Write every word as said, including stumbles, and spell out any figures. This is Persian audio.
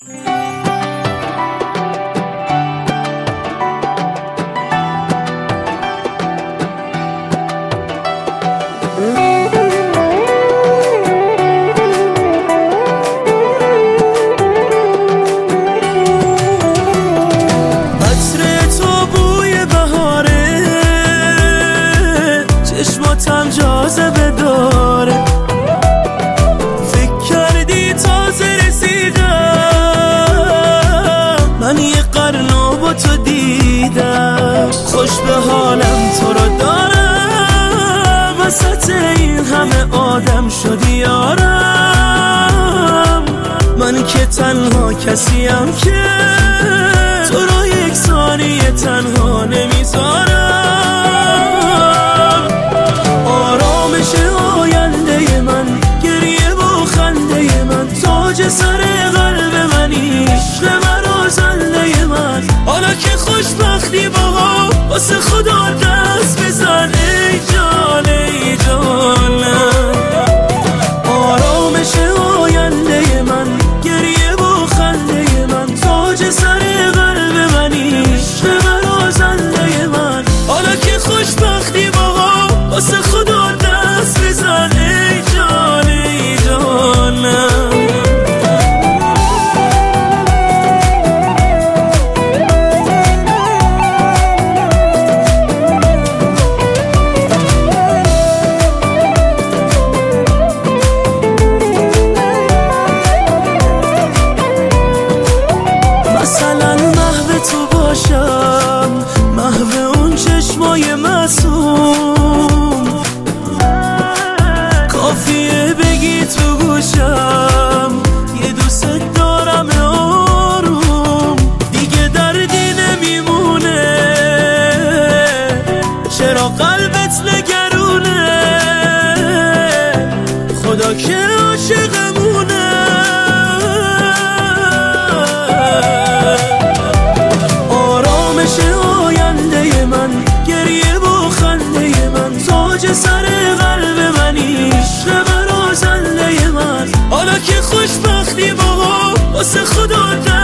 چشماتم جاذبه داره، فکر کردی تازه رسیدم، من یه قرنو با تو دیدم، خوش به حالم تو رو دارم، وسط این همه آدم شدی یارم، من که تنها کسیم که تو رو یک ثانیه تنها نمیذارم. تاج سر قلب منی، عشق مرا زنده من، حالا که خوشبختی باها واسه خدا دست بزن ای جان ای جانم. آرامش آینده من، گریه و خنده من، تاج سر قلب منی، عشق مرا زنده من، حالا که خوشبختی باها واسه خدا دست بزن ای جان ای جانم. مثلا محو تو باشم، محو اون چشمای معصوم، کافیه بگی تو گوشم یه دوست دارم آروم، دیگه دردی نمیمونه، چرا قلبت نگرونه، خدا که عاشقمونه. تاج سر قلب منی، عشق مرا زنده من، حالا که خوشبختی باها واسه خدا